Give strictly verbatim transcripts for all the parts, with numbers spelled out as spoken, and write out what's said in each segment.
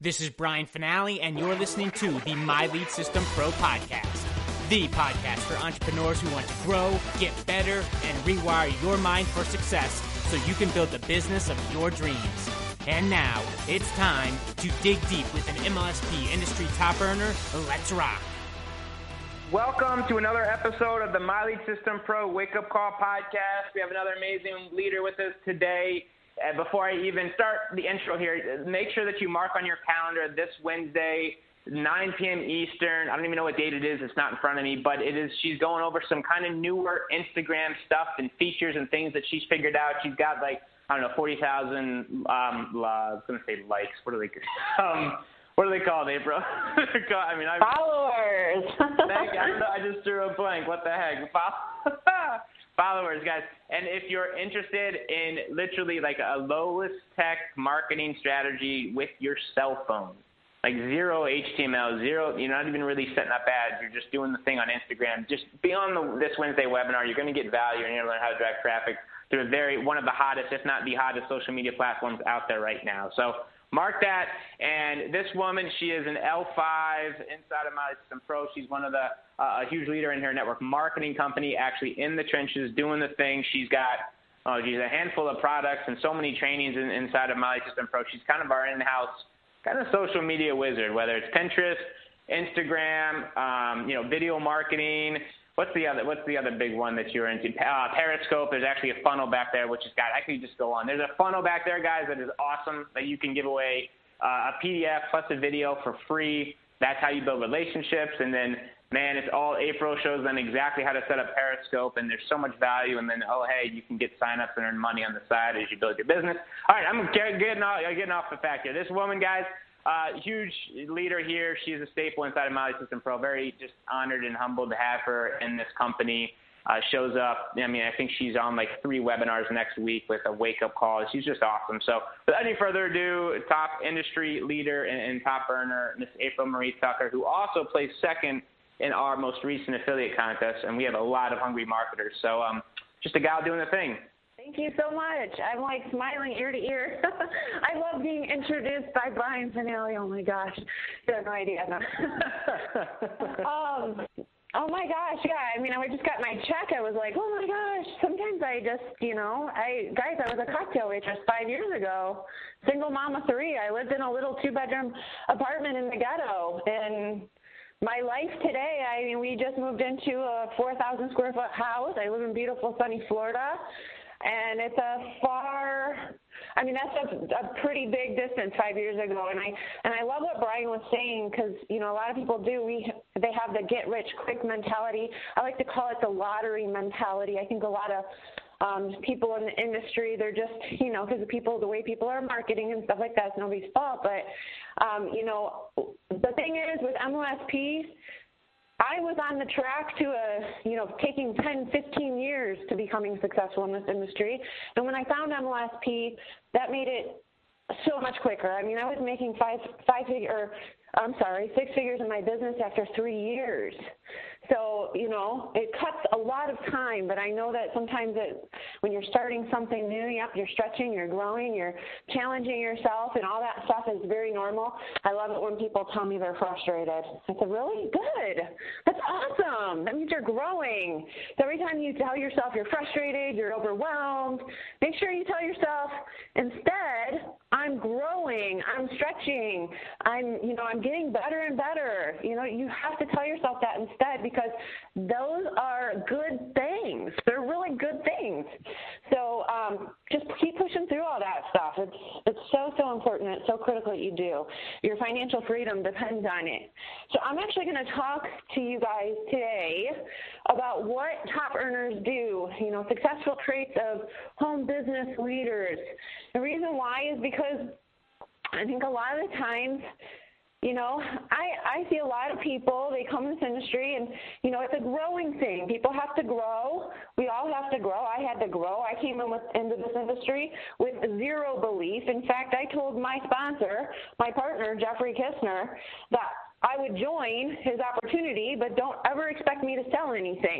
This is Brian Finale, and you're listening to the My Lead System Pro podcast, the podcast for entrepreneurs who want to grow, get better, and rewire your mind for success so you can build the business of your dreams. And now, it's time to dig deep with an M L S P industry top earner. Let's rock. Welcome to another episode of the My Lead System Pro Wake Up Call podcast. We have another amazing leader with us today. Uh, before I even start the intro here, make sure that you mark on your calendar this Wednesday, nine p.m. Eastern. I don't even know what date it is. It's not in front of me, but it is. She's going over some kind of newer Instagram stuff and features and things that she's figured out. She's got like, I don't know, forty thousand, um, uh, I was going to say likes. What are they um, What are they called, April? I mean, I Followers. Thank you. I just threw a blank. What the heck? Followers, guys. And if you're interested in literally like a lowest tech marketing strategy with your cell phone, like zero H T M L, zero, you're not even really setting up ads. You're just doing the thing on Instagram. Just be on the, this Wednesday webinar. You're going to get value and you're going to learn how to drive traffic through a very, one of the hottest, if not the hottest social media platforms out there right now. So mark that. And this woman, she is an L five inside of My Lead System Pro. She's one of the, uh, a huge leader in her network marketing company, actually in the trenches doing the thing. She's got, oh, geez, a handful of products and so many trainings in, inside of My Lead System Pro. She's kind of our in-house kind of social media wizard, whether it's Pinterest, Instagram, um, you know, video marketing. What's the other? What's the other big one that you're into? Uh, Periscope. There's actually a funnel back there, which is got. I could just go on. There's a funnel back there, guys, that is awesome. That you can give away uh, a P D F plus a video for free. That's how you build relationships. And then, man, it's all April shows them exactly how to set up Periscope, and there's so much value. And then, oh, hey, you can get signups and earn money on the side as you build your business. All right, I'm getting off, getting off the fact here. This woman, guys. Uh, huge leader here. She's a staple inside of My Lead System Pro. Very just honored and humbled to have her in this company. Uh, shows up. I mean, I think she's on like three webinars next week with a wake-up call. She's just awesome. So without any further ado, top industry leader and, and top earner, Miss April Marie Tucker, who also placed second in our most recent affiliate contest. And we have a lot of hungry marketers. So um, just a gal doing the thing. Thank you so much. I'm like smiling ear to ear. I love being introduced by Brian Finale. Oh my gosh, you have no idea. No. um, oh my gosh, yeah. I mean, I just got my check. I was like, oh my gosh. Sometimes I just, you know, I guys, I was a cocktail waitress five years ago. Single mom of three. I lived in a little two-bedroom apartment in the ghetto, and my life today, I mean, we just moved into a four thousand square foot house. I live in beautiful sunny Florida. And it's a far, I mean, that's a, a pretty big distance five years ago. And I and I love what Brian was saying because, you know, a lot of people do. We They have the get-rich-quick mentality. I like to call it the lottery mentality. I think a lot of um, people in the industry, they're just, you know, because the people, the way people are marketing and stuff like that, it's nobody's fault. But, um, you know, the thing is with M L S P, I was on the track to, a, you know, taking ten, fifteen years to becoming successful in this industry. And when I found M L S P, that made it so much quicker. I mean, I was making five, five figure, or, I'm sorry, six figures in my business after three years. So, you know, it cuts a lot of time, but I know that sometimes it, when you're starting something new, yep, you're stretching, you're growing, you're challenging yourself, and all that stuff is very normal. I love it when people tell me they're frustrated. I said, really? Good. That's awesome. That means you're growing. So every time you tell yourself you're frustrated, you're overwhelmed, make sure you tell yourself, instead, I'm growing, I'm stretching, I'm, you know, I'm getting better and better. You know, you have to tell yourself that instead, because those are good things. They're really good things. So um, just keep pushing through all that stuff. It's it's so, so important. It's so critical that you do. Your financial freedom depends on it. So I'm actually going to talk to you guys today about what top earners do, you know, successful traits of home business leaders. The reason why is because I think a lot of the times, you know, I, I see a lot of people, they come in this industry and, you know, it's a growing thing. People have to grow. We all have to grow. I had to grow. I came in with, into this industry with zero belief. In fact, I told my sponsor, my partner, Jeffrey Kistner, that I would join his opportunity, but don't ever expect me to sell anything.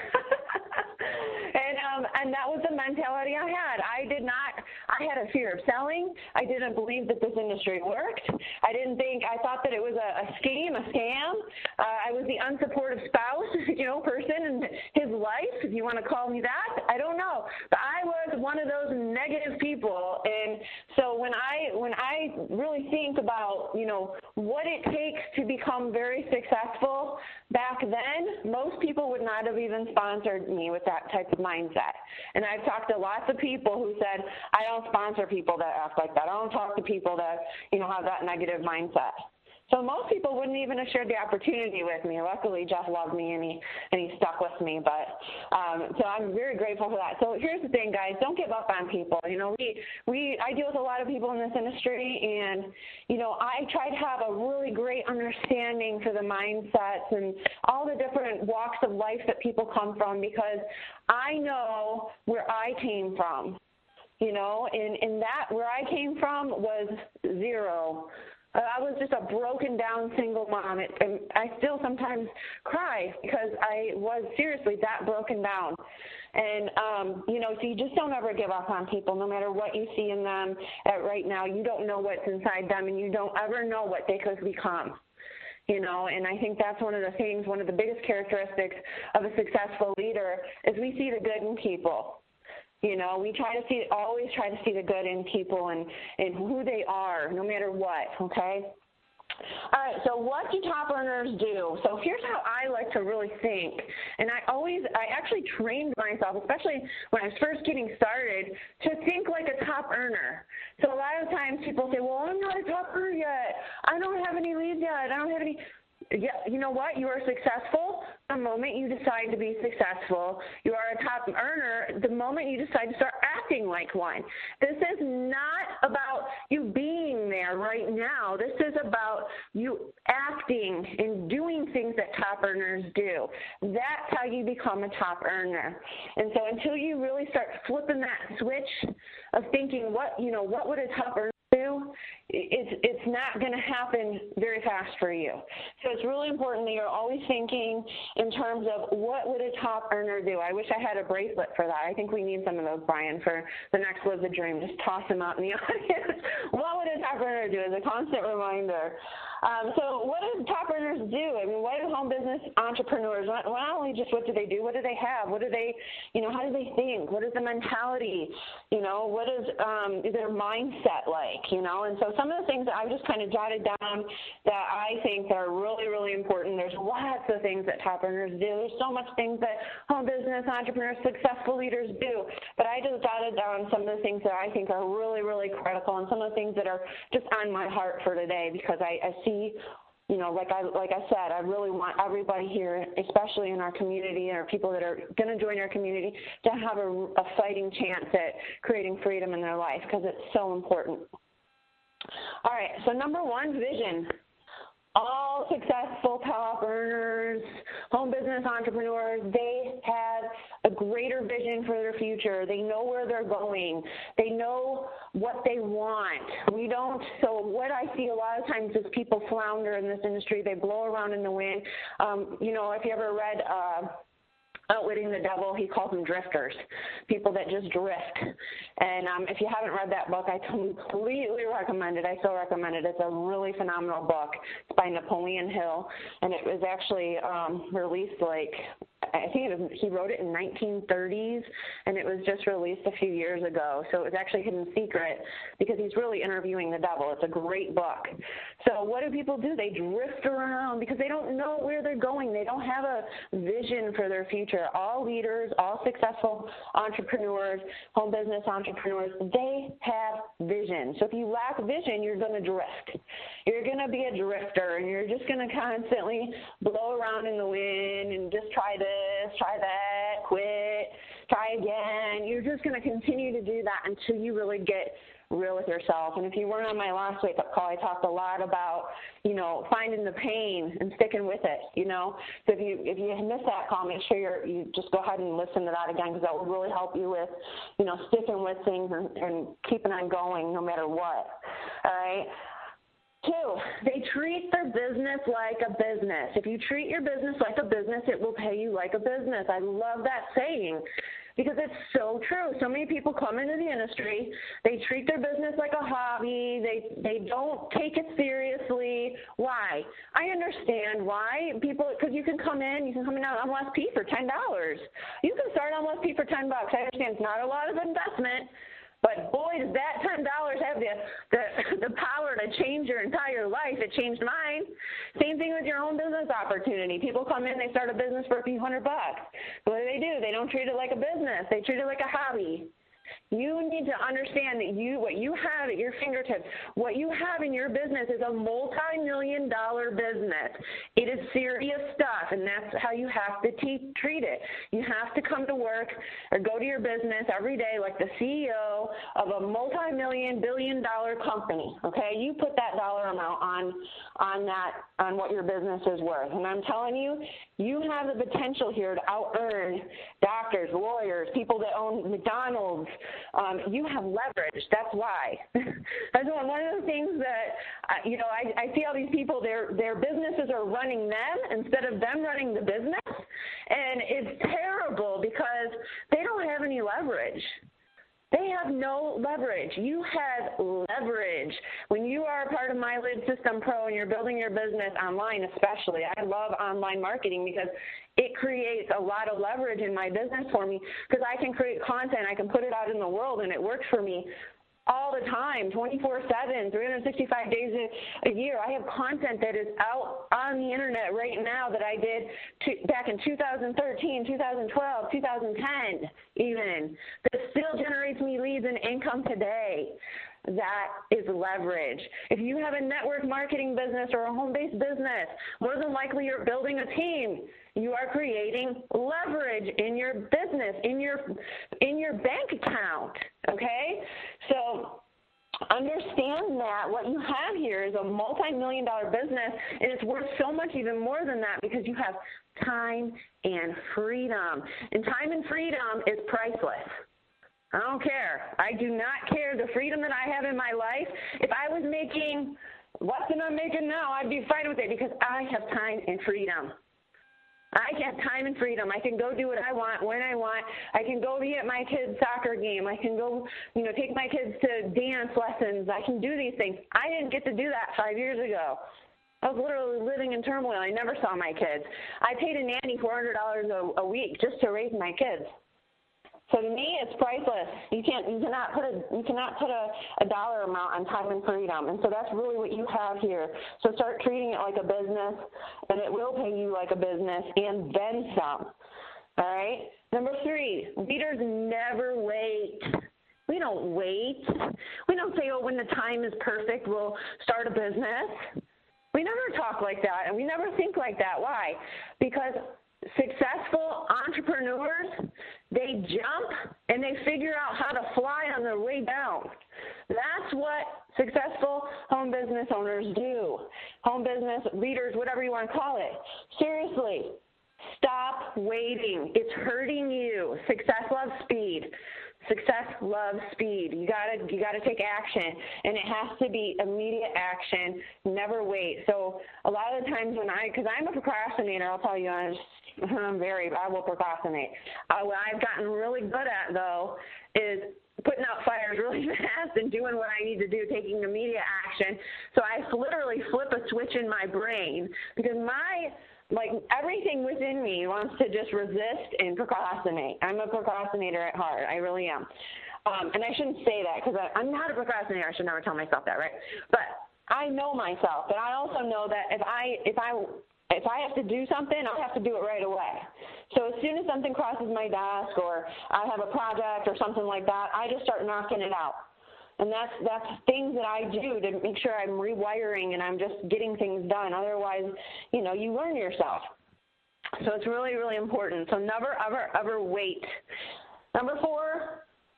And um, and that was the mentality I had. I did not, I had a fear of selling. I didn't believe that this industry worked. I didn't think, I thought that it was a, a scheme, a scam. Uh, I was the unsupportive spouse, you know, person in his life, if you want to call me that. I don't know. But I was one of those negative people. And so when I, when I really think about, you know, what it takes to become very successful back then, most people would not have even sponsored me with that type of mindset. And I've talked to lots of people who said, I don't sponsor people that act like that. I don't talk to people that, you know, have that negative mindset. So most people wouldn't even have shared the opportunity with me. Luckily, Jeff loved me, and he and he stuck with me. But um, so I'm very grateful for that. So here's the thing, guys: don't give up on people. You know, we we I deal with a lot of people in this industry, and you know, I try to have a really great understanding for the mindsets and all the different walks of life that people come from, because I know where I came from. You know, and and that where I came from was zero. I was just a broken down single mom, it, and I still sometimes cry because I was seriously that broken down. And, um, you know, so you just don't ever give up on people, no matter what you see in them at right now. You don't know what's inside them, and you don't ever know what they could become. You know, and I think that's one of the things, one of the biggest characteristics of a successful leader is we see the good in people. You know, we try to see, always try to see the good in people and, and who they are, no matter what, okay? All right, so what do top earners do? So here's how I like to really think. And I always, I actually trained myself, especially when I was first getting started, to think like a top earner. So a lot of times people say, well, I'm not a top earner yet. I don't have any leads yet. I don't have any. Yeah, you know what? You are successful the moment you decide to be successful. You are a top earner the moment you decide to start acting like one. This is not about you being there right now. This is about you acting and doing things that top earners do. That's how you become a top earner. And so until you really start flipping that switch of thinking, what, you know, what would a top earner do, it's it's not going to happen very fast for you. So it's really important that you're always thinking in terms of what would a top earner do. I wish I had a bracelet for that. I think we need some of those, Brian, for the next Live the Dream. Just toss them out in the audience. What would a top earner do as a constant reminder? Um, so what do top earners do? I mean, what do home business entrepreneurs, not, not only just what do they do, what do they have? What do they, you know, how do they think? What is the mentality? You know, what is um, their mindset like, you know? And so some of the things that I've just kind of jotted down that I think are really, really important. There's lots of things that top earners do. There's so much things that home business entrepreneurs, successful leaders do. But I just jotted down some of the things that I think are really, really critical, and some of the things that are just on my heart for today, because I, I see, you know, like I like I said, I really want everybody here, especially in our community, or people that are going to join our community, to have a, a fighting chance at creating freedom in their life, because it's so important. All right, so number one, vision. All successful top earners, home business entrepreneurs, they have a greater vision for their future. They know where they're going. They know what they want. We don't. So what I see a lot of times is people flounder in this industry. They blow around in the wind. Um, you know, if you ever read uh, Outwitting the Devil, he calls them drifters, people that just drift. And um, if you haven't read that book, I completely recommend it. I still recommend it. It's a really phenomenal book. It's by Napoleon Hill, and it was actually um, released like, I think it was, he wrote it in nineteen thirties, and it was just released a few years ago. So it was actually Hidden Secret, because he's really interviewing the devil. It's a great book. So what do people do? They drift around because they don't know where they're going. They don't have a vision for their future. All leaders, all successful entrepreneurs, home business entrepreneurs, they have vision. So if you lack vision, you're going to drift. You're going to be a drifter, and you're just going to constantly blow around in the wind and just try this, try that, quit, try again. You're just going to continue to do that until you really get real with yourself. And if you weren't on my last wake-up call, I talked a lot about, you know, finding the pain and sticking with it, you know. So if you if you missed that call, make sure you're, you just go ahead and listen to that again, because that will really help you with, you know, sticking with things and, and keeping on going no matter what. All right. Two, they treat their business like a business. If you treat your business like a business, it will pay you like a business. I love that saying because it's so true. So many people come into the industry, they treat their business like a hobby, they they don't take it seriously. Why? I understand why. People, because you can come in, you can come in on L S P for ten dollars. You can start on L S P for ten bucks. I understand it's not a lot of investment, but boy, does that ten dollars have the, the the power to change your entire life. It changed mine. Same thing with your own business opportunity. People come in, they start a business for a few hundred bucks. What do they do? They don't treat it like a business. They treat it like a hobby. You need to understand that you, what you have at your fingertips, what you have in your business is a multi-million dollar business. It is serious stuff, and that's how you have to te- treat it. You have to come to work or go to your business every day like the C E O of a multi-million, billion dollar company, okay? You put that dollar amount on, on that, on what your business is worth. And I'm telling you, you have the potential here to out-earn doctors, lawyers, people that own McDonald's. Um, you have leverage. That's why. That's one, one of the things that, uh, you know, I, I see all these people, their, their businesses are running them instead of them running the business. And it's terrible because they don't have any leverage. They have no leverage. You have leverage. When you are a part of My Lead System Pro and you're building your business online especially, I love online marketing because it creates a lot of leverage in my business for me because I can create content, I can put it out in the world, and it works for me all the time, twenty-four seven, three hundred sixty-five days a, a year. I have content that is out on the internet right now that I did to, back in two thousand thirteen, two thousand twelve, two thousand ten even, that still generates me leads and income today. That is leverage. If you have a network marketing business or a home-based business, more than likely you're building a team. You are creating leverage in your business, in your in your bank account, okay? So understand that what you have here is a multi-million dollar business, and it's worth so much even more than that because you have time and freedom. And time and freedom is priceless. I don't care. I do not care the freedom that I have in my life. If I was making less than I'm making now, I'd be fine with it because I have time and freedom. I have time and freedom. I can go do what I want when I want. I can go be at my kids' soccer game. I can go, you know, take my kids to dance lessons. I can do these things. I didn't get to do that five years ago. I was literally living in turmoil. I never saw my kids. I paid a nanny four hundred dollars a, a week just to raise my kids. So to me, it's priceless. You can't, you cannot put a, you cannot put a, a dollar amount on time and freedom. And so that's really what you have here. So start treating it like a business, and it will pay you like a business, and then some. All right. Number three, leaders never wait. We don't wait. We don't say, oh, when the time is perfect, we'll start a business. We never talk like that, and we never think like that. Why? Because successful entrepreneurs, they jump and they figure out how to fly on their way down. That's what successful home business owners do. Home business leaders, whatever you want to call it. Seriously, stop waiting. It's hurting you. Success loves speed. Success loves speed. You gotta you gotta take action, and it has to be immediate action. Never wait. So a lot of the times when I, because I'm a procrastinator, I'll tell you, I'm, just, I'm very, I will procrastinate. Uh, what I've gotten really good at though is putting out fires really fast and doing what I need to do, taking immediate action. So I literally flip a switch in my brain because my Like everything within me wants to just resist and procrastinate. I'm a procrastinator at heart. I really am. Um, and I shouldn't say that because I'm not a procrastinator. I should never tell myself that, right? But I know myself. But I also know that if I if I if I have to do something, I have to do it right away. So as soon as something crosses my desk or I have a project or something like that, I just start knocking it out. And that's that's things that I do to make sure I'm rewiring and I'm just getting things done. Otherwise, you know, you learn yourself. So it's really, really important. So never, ever, ever wait. Number four,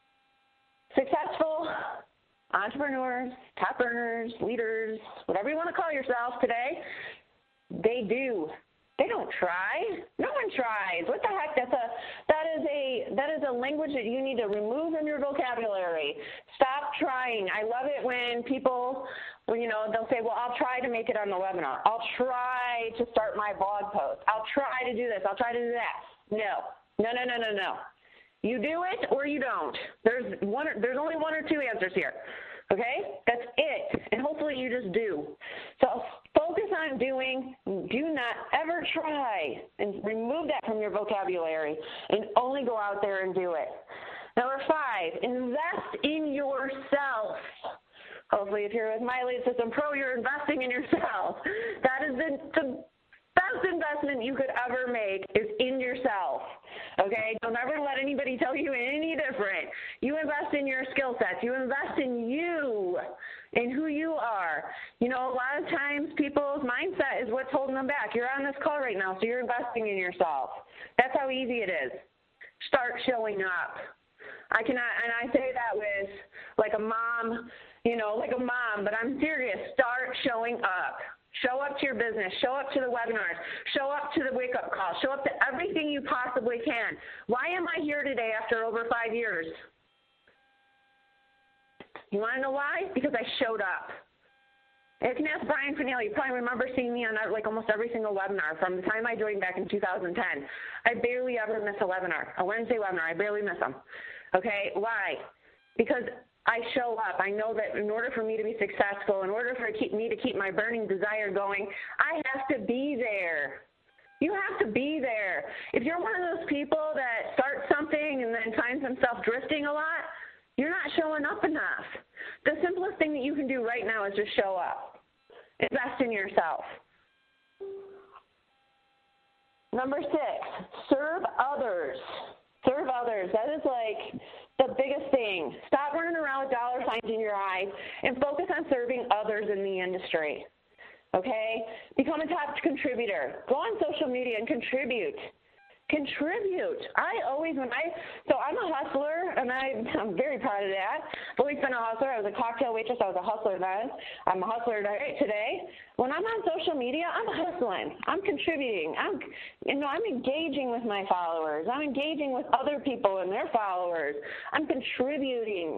successful entrepreneurs, top earners, leaders, whatever you want to call yourself today, they do. They don't try. No one tries. What the heck? That's a that that is a that is a language that you need to remove from your vocabulary. Stop trying. I love it when people, you know, they'll say, well, I'll try to make it on the webinar. I'll try to start my blog post. I'll try to do this. I'll try to do that. No, no, no, no, no, no. You do it or you don't. There's one. There's only one or two answers here. Okay? That's it. And hopefully you just do. So focus on doing. Do not ever try. And remove that from your vocabulary. And only go out there and do it. Number five, invest in yourself. Hopefully if you're with My Lead System Pro, you're investing in yourself. That is the, the best investment you could ever make is in yourself. Okay? Don't ever let anybody tell you any different. You invest in your skill sets. You invest in you, in who you are. You know, a lot of times people's mindset is what's holding them back. You're on this call right now, so you're investing in yourself. That's how easy it is. Start showing up. I cannot, and I say that with like a mom, you know, like a mom, but I'm serious. Start showing up. Show up to your business. Show up to the webinars. Show up to the wake-up call. Show up to everything you possibly can. Why am I here today after over five years? You want to know why? Because I showed up. You can ask Brian Fanale. You probably remember seeing me on like almost every single webinar from the time I joined back in two thousand ten. I barely ever miss a webinar, a Wednesday webinar. I barely miss them. Okay, why? Because I show up. I know that in order for me to be successful, in order for keep me to keep my burning desire going, I have to be there. You have to be there. If you're one of those people that starts something and then finds themselves drifting a lot, you're not showing up enough. The simplest thing that you can do right now is just show up. Invest in yourself. Number six, serve others. Serve others. That is like the biggest thing. Stop running around with dollar signs in your eyes and focus on serving others in the industry. Okay? Become a top contributor. Go on social media and contribute. Contribute. I always, when I, so I'm a hustler, and I, I'm very proud of that. I've always been a hustler. I was a cocktail waitress. I was a hustler then. I'm a hustler today. When I'm on social media, I'm hustling. I'm contributing. I'm, you know, I'm engaging with my followers. I'm engaging with other people and their followers. I'm contributing.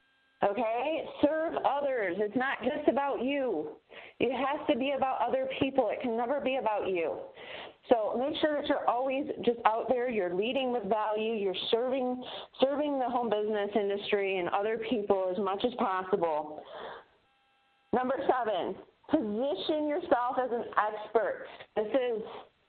Okay? Serve others. It's not just about you. It has to be about other people. It can never be about you. So make sure that you're always just out there, you're leading with value, you're serving serving the home business industry and other people as much as possible. Number seven, position yourself as an expert. This is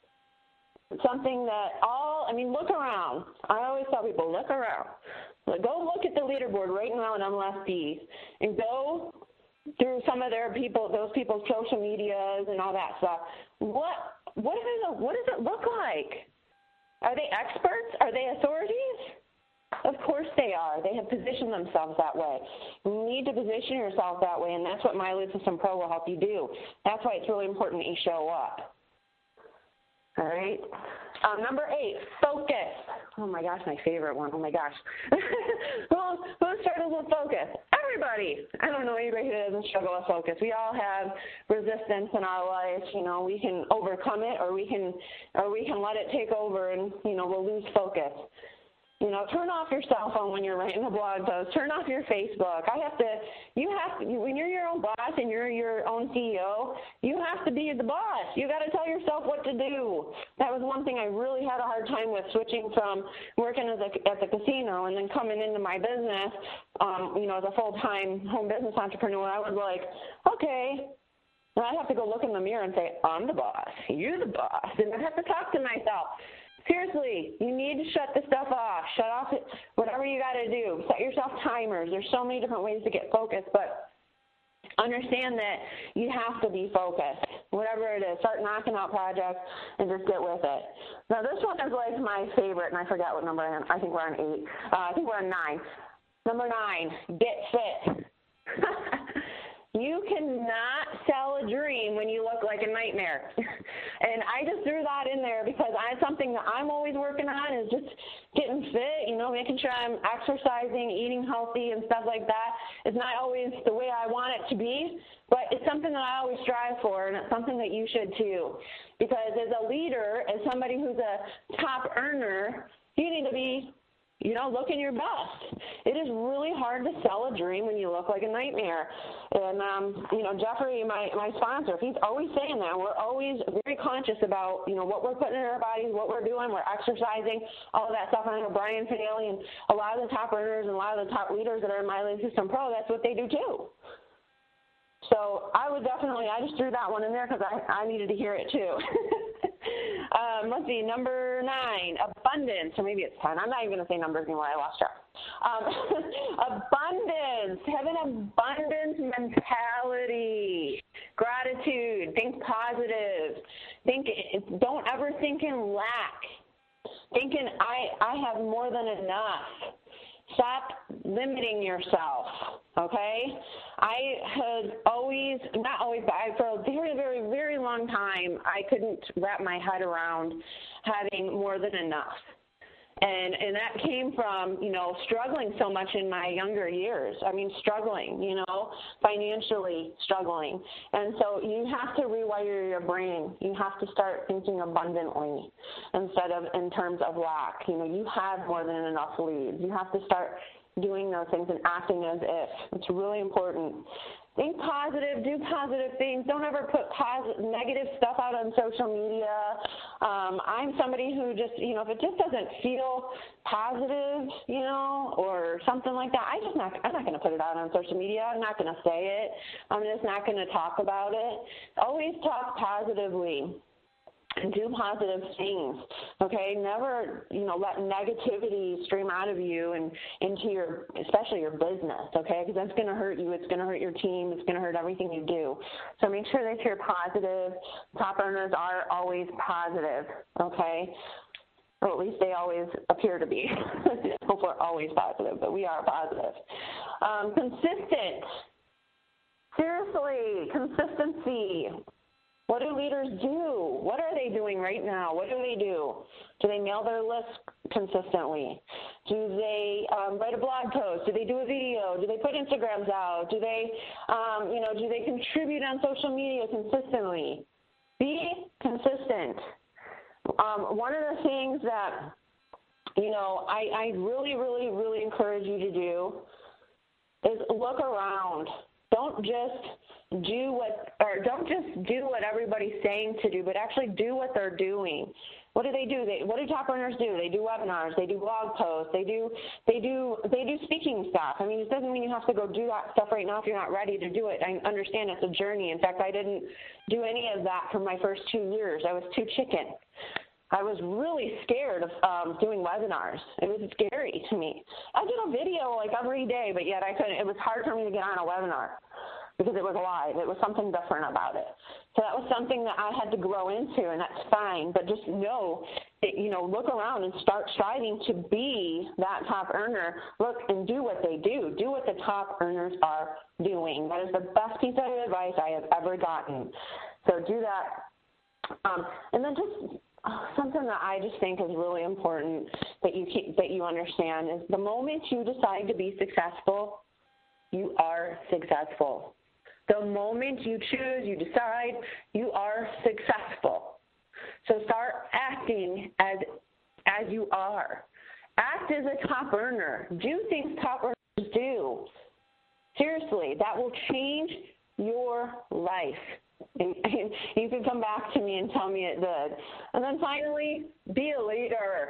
something that all, I mean, look around. I always tell people, look around. Go look at the leaderboard right now in M L S P and go through some of their people, those people's social medias and all that stuff. What what is it, what does it look like? Are they experts? Are they authorities? Of course they are. They have positioned themselves that way. You need to position yourself that way, and that's what My Lead System Pro will help you do. That's why it's really important that you show up. All right. Um, number eight, focus. Oh my gosh, my favorite one. Oh my gosh. who, who struggles with focus? Everybody. I don't know anybody who doesn't struggle with focus. We all have resistance in our life. You know, we can overcome it, or we can, or we can let it take over, and you know, we'll lose focus. You know, turn off your cell phone when you're writing a blog post. Turn off your Facebook. I have to, you have to, when you're your own boss and you're your own C E O, you have to be the boss. You got to tell yourself what to do. That was one thing I really had a hard time with, switching from working as a, at the casino and then coming into my business, um, you know, as a full-time home business entrepreneur. I was like, okay. And I have to go look in the mirror and say, I'm the boss. You're the boss. And I have to talk to myself. Seriously, you need to shut the stuff off. Shut off it, whatever you got to do. Set yourself timers. There's so many different ways to get focused, but understand that you have to be focused. Whatever it is, start knocking out projects and just get with it. Now, this one is like my favorite, and I forgot what number I am. I think we're on eight. Uh, I think we're on nine. Number nine, get fit. You cannot sell a dream when you look like a nightmare. And I just threw that in there because I, something that I'm always working on is just getting fit, you know, making sure I'm exercising, eating healthy and stuff like that. It's not always the way I want it to be, but it's something that I always strive for, and it's something that you should too. Because as a leader, as somebody who's a top earner, You need to be, you know, looking your best. It is really hard to sell a dream when you look like a nightmare. And, um, you know, Jeffrey, my, my sponsor, he's always saying that. We're always very conscious about, you know, what we're putting in our bodies, what we're doing, we're exercising, all of that stuff. And I know Brian Finale and a lot of the top earners and a lot of the top leaders that are in My Lead System Pro, that's what they do too. So I would definitely, I just threw that one in there because I, I needed to hear it too. um, let's see, number nine, abundance, or maybe it's ten. I'm not even going to say numbers anymore. I lost track. Um, abundance. Have an abundance mentality. Gratitude. Think positive. Think. Don't ever think in lack. Thinking I I have more than enough. Stop limiting yourself, okay? I had always, not always, but I, for a very, very, very long time, I couldn't wrap my head around having more than enough. And and that came from, you know, struggling so much in my younger years. I mean, struggling, you know, financially struggling. And so you have to rewire your brain. You have to start thinking abundantly instead of in terms of lack. You know, you have more than enough leads. You have to start doing those things and acting as if. It's really important. Think positive, do positive things. Don't ever put positive, negative stuff out on social media. Um, I'm somebody who just, you know, if it just doesn't feel positive, you know, or something like that, I just not, I'm not going to put it out on social media. I'm not going to say it. I'm just not going to talk about it. Always talk positively. And do positive things, okay? Never, you know, let negativity stream out of you and into your, especially your business, okay? Because that's going to hurt you. It's going to hurt your team. It's going to hurt everything you do. So make sure that you're positive. Top earners are always positive, okay? Or at least they always appear to be. I hope we're always positive, but we are positive. Um, consistent. Seriously, consistency. What do leaders do? What are they doing right now? What do they do? Do they mail their list consistently? Do they um, write a blog post? Do they do a video? Do they put Instagrams out? Do they, um, you know, do they contribute on social media consistently? Be consistent. Um, one of the things that, you know, I, I really, really, really encourage you to do is look around. Don't just do what, or don't just do what everybody's saying to do, but actually do what they're doing. What do they do? They, what do top earners do? They do webinars. They do blog posts. They do, they do, they do speaking stuff. I mean, it doesn't mean you have to go do that stuff right now if you're not ready to do it. I understand it's a journey. In fact, I didn't do any of that for my first two years. I was too chicken. I was really scared of um, doing webinars. It was scary to me. I did a video like every day, but yet I couldn't. It was hard for me to get on a webinar because it was live. It was something different about it. So that was something that I had to grow into, and that's fine. But just know that, you know, look around and start striving to be that top earner. Look and do what they do. Do what the top earners are doing. That is the best piece of advice I have ever gotten. So do that. Um, and then just Oh, something that I just think is really important that you keep, that you understand is the moment you decide to be successful, you are successful. The moment you choose, you decide, you are successful. So start acting as as you are. Act as a top earner. Do things top earners do. Seriously, that will change your life. And, and you can come back to me and tell me it did. And then finally, be a leader.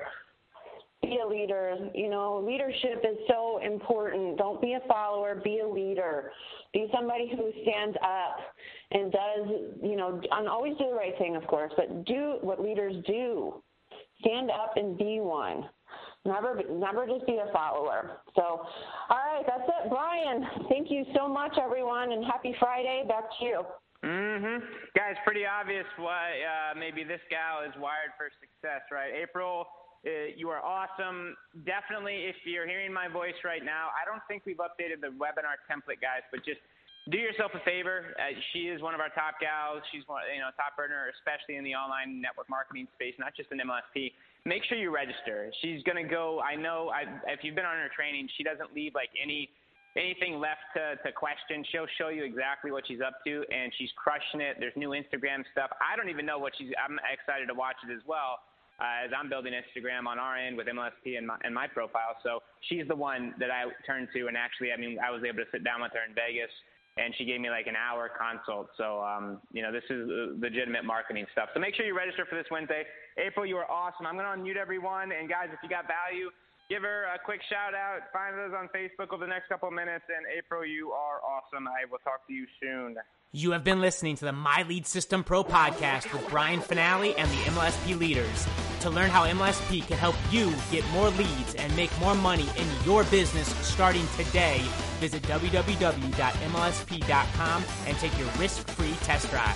Be a leader. You know, leadership is so important. Don't be a follower. Be a leader. Be somebody who stands up and does, you know, and always do the right thing, of course, but do what leaders do. Stand up and be one. Never, never just be a follower. So, all right, that's it. Brian, thank you so much, everyone, and happy Friday. Back to you. Mm-hmm. Guys, pretty obvious why uh, maybe this gal is wired for success, right? April, uh, you are awesome. Definitely, if you're hearing my voice right now, I don't think we've updated the webinar template, guys, but just do yourself a favor. Uh, she is one of our top gals. She's one, you know, top earner, especially in the online network marketing space, not just in M L S P. Make sure you register. She's going to go, I know, I, if you've been on her training, she doesn't leave like any anything left to, to question. She'll show you exactly what she's up to, and she's crushing it. There's new Instagram stuff. I don't even know what she's – I'm excited to watch it as well. uh, as I'm building Instagram on our end with M L S P and my, and my profile. So she's the one that I turned to. And actually, I mean, I was able to sit down with her in Vegas, and she gave me like an hour consult. So, um, you know, this is legitimate marketing stuff. So make sure you register for this Wednesday. April, you are awesome. I'm going to unmute everyone. And guys, if you got value, give her a quick shout out. Find us on Facebook over the next couple of minutes. And April, you are awesome. I will talk to you soon. You have been listening to the My Lead System Pro podcast with Brian Finale and the M L S P leaders. To learn how M L S P can help you get more leads and make more money in your business starting today, visit w w w dot m l s p dot com and take your risk-free test drive.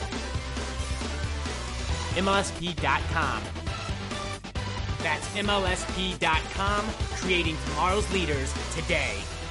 M L S P dot com. That's M L S P dot com, creating tomorrow's leaders today.